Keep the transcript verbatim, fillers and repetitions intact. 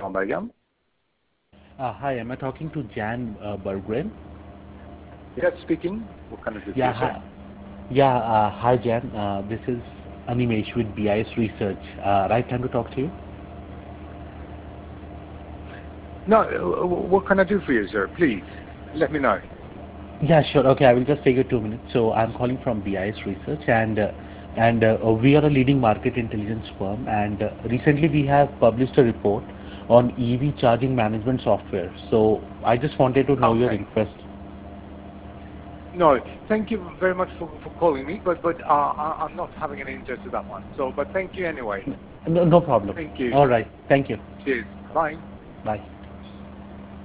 Meryem. Uh, hi, am I talking to Jan uh, Berggren? Yes, speaking. What can I do for Yeah, you, sir? hi, yeah, uh, hi Jan. Uh, this is Animesh with B I S Research. Uh, right time to talk to you? No, uh, what can I do for you, sir? Please, let me know. Yeah, sure. Okay, I will just take you two minutes. So I'm calling from B I S Research, and uh, and uh, we are a leading market intelligence firm. And uh, recently we have published a report on E V charging management software. So I just wanted to know your Okay. interest. No, thank you very much for, for calling me, but but uh, I, I'm not having any interest in that one. So, but thank you anyway. No, no problem. Thank you. All right. Thank you. Cheers. Bye. Bye.